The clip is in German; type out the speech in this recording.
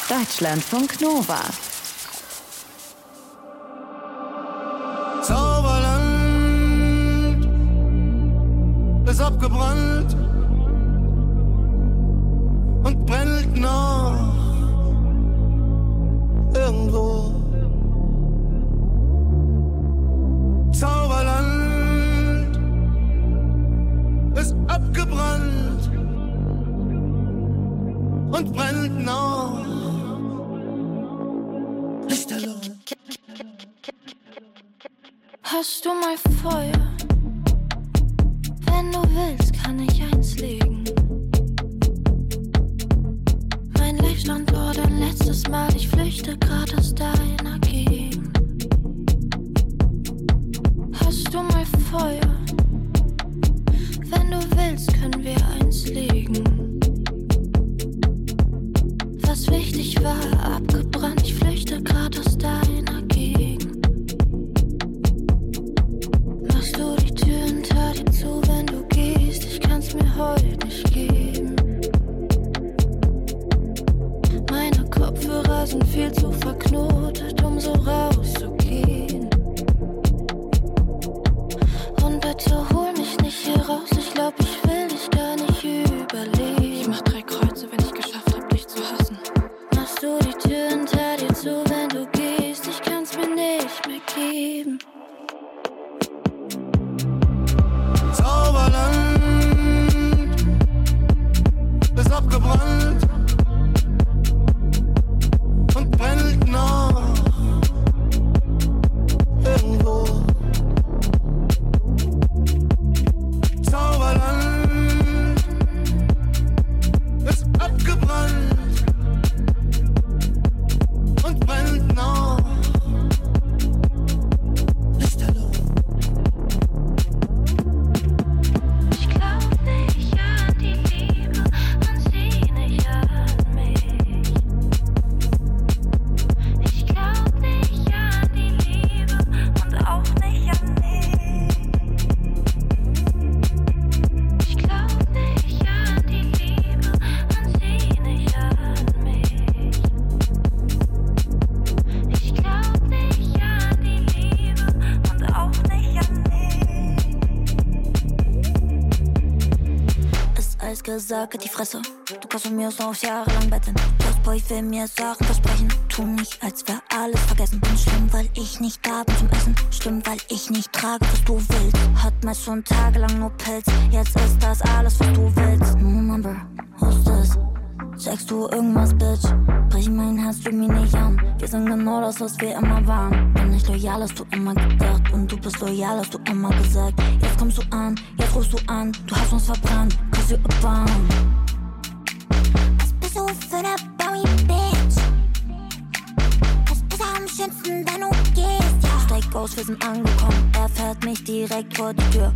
Deutschlandfunk Nova. Zauberland ist abgebrannt und brennt noch irgendwo. Zauberland ist abgebrannt und brennt noch. Lichterloh. Hast du mal Feuer? Wenn du willst, kann ich eins legen. Mein Live-Standort ein letztes Mal. Ich flüchte grad aus deiner Gegend. Hast du mal Feuer? Wenn du willst, können wir eins legen. Was wichtig war, abgebrannt. Ich flüchte grad aus deiner Gegend. Machst du die Tür hinter dir zu, wenn du gehst? Ich kann's mir heute nicht geben. Meine Kopfhörer sind viel zu verknotet, um so rauszugehen. Und bitte hol mich nicht hier raus, ich glaub, ich will dich gar nicht überleben. Ich mach 3 Kreuze, wenn ich geschafft hab, dich zu hassen. Machst du die Tür hinter dir zu, wenn du gehst? Ich kann's mir nicht mehr geben. Zauberland ist abgebrannt und brennt noch irgendwo. Zauberland ist abgebrannt und brennt noch. Lichterloh. Ich glaub nicht an die Liebe und sie nicht an mich. Ich glaub nicht an die Liebe und auch nicht an mich. Ich glaub nicht an die Liebe und sie nicht an mich. Ich glaub nicht an die Liebe und auch nicht an mich. Ist alles gesagt, hat die Fresse. Du kannst von mir aus noch auf Jahre lang betteln. Boy, ich will mir Sachen versprechen. Tu nicht, als wär alles vergessen. Bin schlimm, weil ich nicht da bin zum Essen. Schlimm, weil ich nicht trage, was du willst. Hat meist schon tagelang nur Pilz. Jetzt ist das alles, was du willst. No number, who's this? Checkst du irgendwas, Bitch? Brich mein Herz, lüg mich nicht an. Wir sind genau das, was wir immer waren. Bin nicht loyal, hast du immer gedacht. Und du bist loyal, hast du immer gesagt. Jetzt kommst du an, jetzt rufst du an. Du hast uns verbrannt, cause you're a bomb. Was bist du für ne Bowie-Bitch? Es ist am schönsten, wenn du gehst, ja. Steig aus, wir sind angekommen. Er fährt mich direkt vor die Tür.